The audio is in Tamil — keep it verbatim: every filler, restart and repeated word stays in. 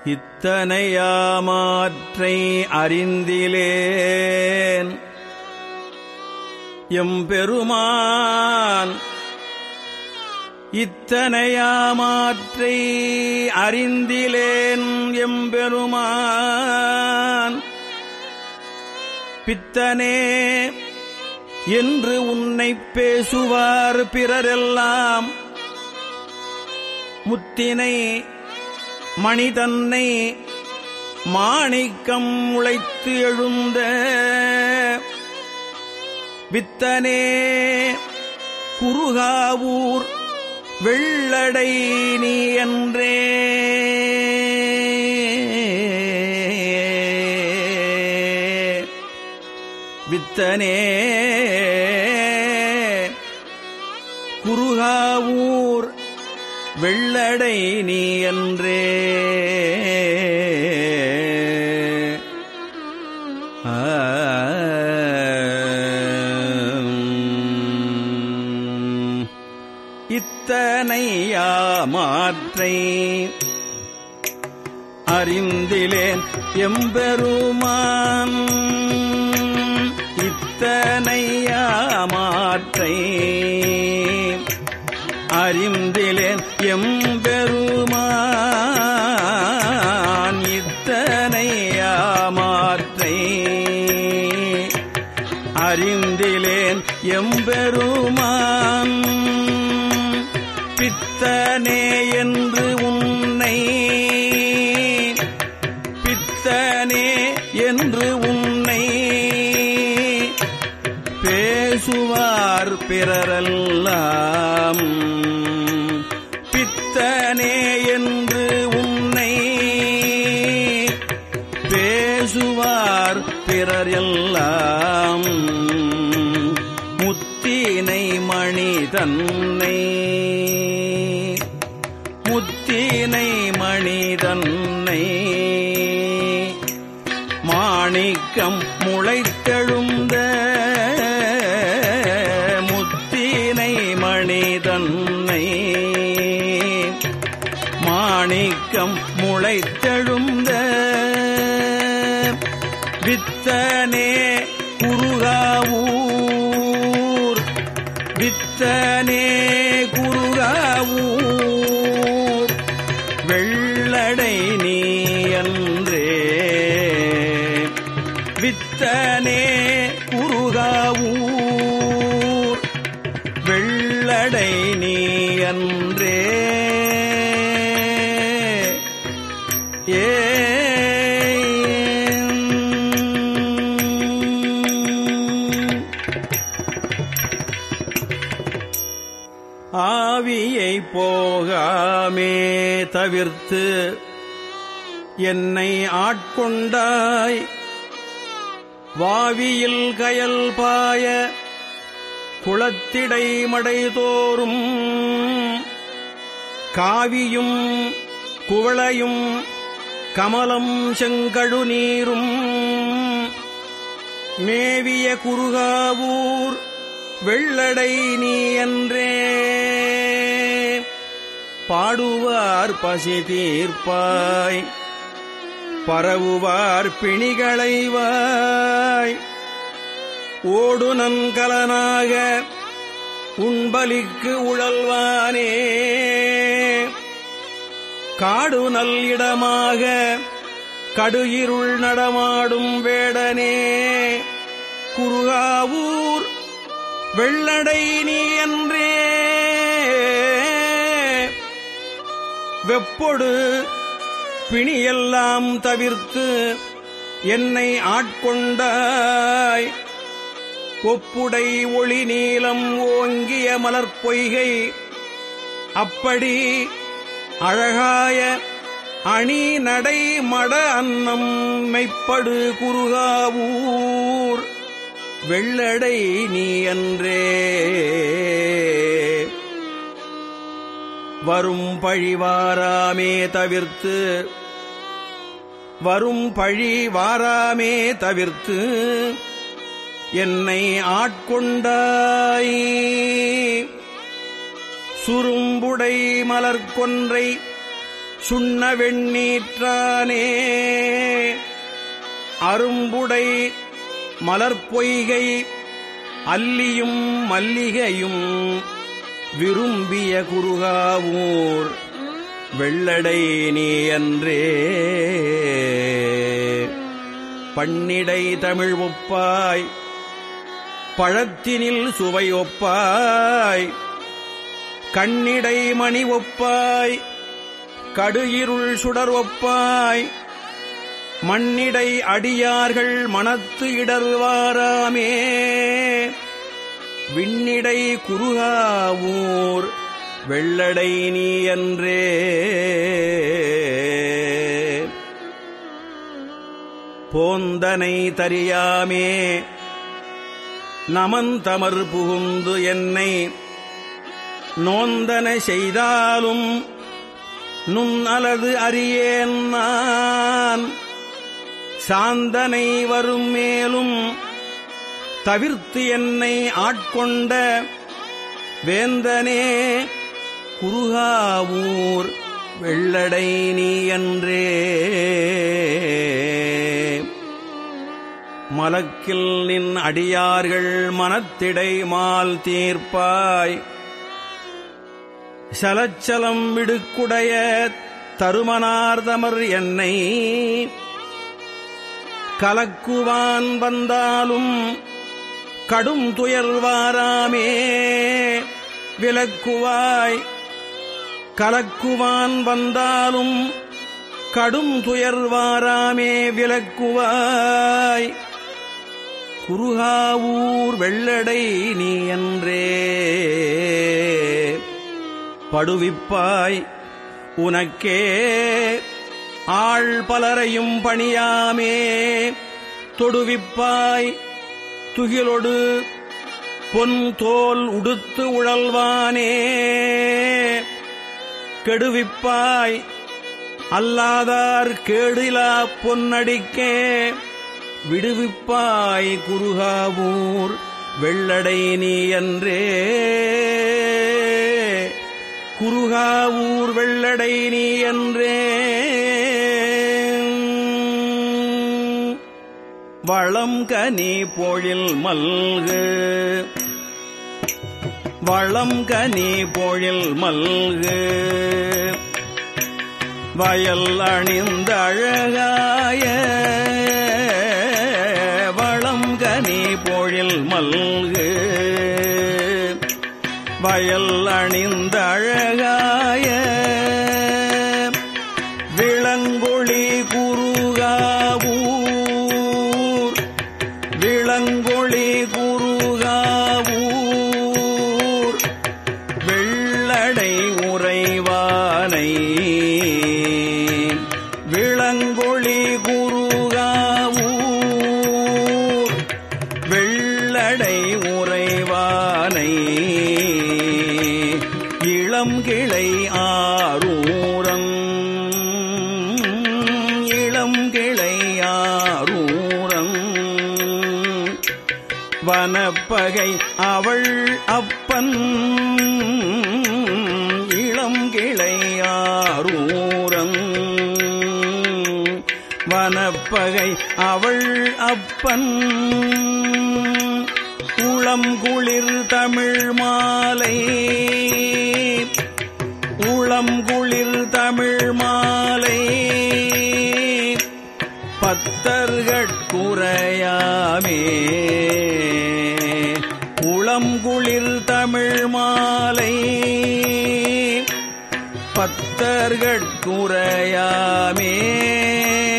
இத்தனையாமாற்றை அறிந்திலேன் எம்பெருமான் இத்தனையாமாற்றை அறிந்திலேன் எம்பெருமான் பித்தனே என்று உன்னைப் பேசுவார் பிறரெல்லாம் முத்தினை மணிதன்னை மாணிக்கம் முளைத்து எழுந்த வித்தனே குருகாவூர் வெள்ளடை நீ என்றே வித்தனே குருகாவூர் வெள்ளடை நீ என்றே இத்தனையாமாற்றை அறிந்திலேன் எம்பெருமான் இத்தனையாமாற்றை அறிந்திலேன் எம்பெருமான் இத்தனையாமாற்றை அறிந்திலேன் எம்பெருமான் பித்தனே என்று உன்னை பித்தனே என்று உன்னை பேசுவார் பிறரெல்லாம் பித்தனே என்று உன்னை பேசுவார் பிறரெல்லாம் முத்தினை மணிதன்னை முத்தினை மணிதன்னை மாணிக்கம் முளைத்தெழுந்த முத்தினை மணிதன்னை மாணிக்கம் முளைத்தெழுந்த வித்தனே குருகாவூர் வித்தனே குருகாவூர் வெள்ளடை நீ என்றே வித்தனே குருகாவூர் வெள்ளடை நீ என்றே ஏ ஆவியை போகாமே தவிர்த்து என்னை ஆட்கொண்டாய் வாவியில் கயல் பாய குளத்திடை மடைதோறும் காவியும் குவளையும் கமலம் செங்கழு நீரும் மேவிய குருகாவூர் வெள்ளடை நீ என்றே பாடுவார் பசி தீர்ப்பாய் பரவுவார் பிணிகளைவாய் ஓடு நன்கலனாக உண்பலிக்கு உழல்வானே காடு நல் இடமாக கடுயிருள் நடமாடும் வேடனே குருகாவூர் வெள்ளடை நீ என்றே வெப்பொடு பிணியெல்லாம் தவிர்த்து என்னை ஆட்கொண்டாய் ஒப்புடை ஒளி நீலம் ஓங்கிய மலர்பொய்கை அப்படி அழகாய அணி நடை மட அன்னம் மெய்ப்படு குருகாவூர் வெள்ளடை நீ என்றே வரும் பழி வாராமே தவிர்த்து வரும் பழி வாராமே தவிர்த்து என்னை ஆட்கொண்டாய் சுரும்புடை மலர்கொன்றை சுண்ண வெண்ணீற்றானே அரும்புடை மலர்பொய்கை அல்லியும் மல்லிகையும் விரும்பிய குருகாவூர் வெள்ளடை நீ அன்றே. பண்ணிடை தமிழ் ஒப்பாய் பழத்தினில் சுவை ஒப்பாய் கண்ணிடை மணி ஒப்பாய் கடுயிருள் சுடர் ஒப்பாய் மண்ணிடை அடியார்கள் மனத்து இடர்வாராமே. விண்ணிடை குருகாவூர் வெள்ளடை நீ அன்றே. போந்தனை தரியாமே நமந்தமர் புகுந்து என்னை நோந்தன செய்தாலும் நுண் அலது அறியேன் நான். சாந்தனை வரும் மேலும் தவிர்த்து என்னை ஆட்கொண்ட வேந்தனே குருகாவூர் வெள்ளடை நீ அன்றே. மலக்கில் நின் அடியார்கள் மனத்திடை மால் தீர்ப்பாய் சலச்சலம் விடுக்குடைய தருமனார்தமர் என்னை கலக்குவான் வந்தாலும் கடும் துயர்வாராமே. விலக்குவாய் கலக்குவான் வந்தாலும் கடும் துயர்வாராமே. விலக்குவாய் குருகாவூர் வெள்ளடை நீ அன்றே. படுவிப்பாய் உனக்கே ஆள் பலரையும் பணியாமே. தொடுவிப்பாய் துகிலொடு பொன் தோல் உடுத்து உழல்வானே. கெடுவிப்பாய் அல்லாதார் கேடிலா பொன்னடிக்கே. விடுவிப்பாய் குருகாவூர் வெள்ளடை நீ அன்றே. குருகாவூர் வெள்ளடை நீ அன்றே. வளம் கனி பொழில் மல்கு வளம் கனி பொழில் மல்கு வயல் அணிந்த அழகாய வளம் கனி பொழில் மல்கு வயல் அணிந்த அழகாய விளங்கொளி குருகாவூர் விளங்கொளி குருகாவூர் வெள்ளடை உறைவானை. விளங்கொளி குருகாவூர் வெள்ளடை உறைவானை. இளம் கிளை ஆரூரன் இளம் கிளை ஆரூரன் வனப்பகை அவள் அப்பன். இளம் கிளை ஆரூரன் வனப்பகை அவள் அப்பன். உளம் குளிர் தமிழ் மாலை உளம் குளிர் தமிழ் மாலை பத்தர்கட்குறையாமே. உளம் குளிர் தமிழ் மாலை பத்தர்கட்குறையாமே.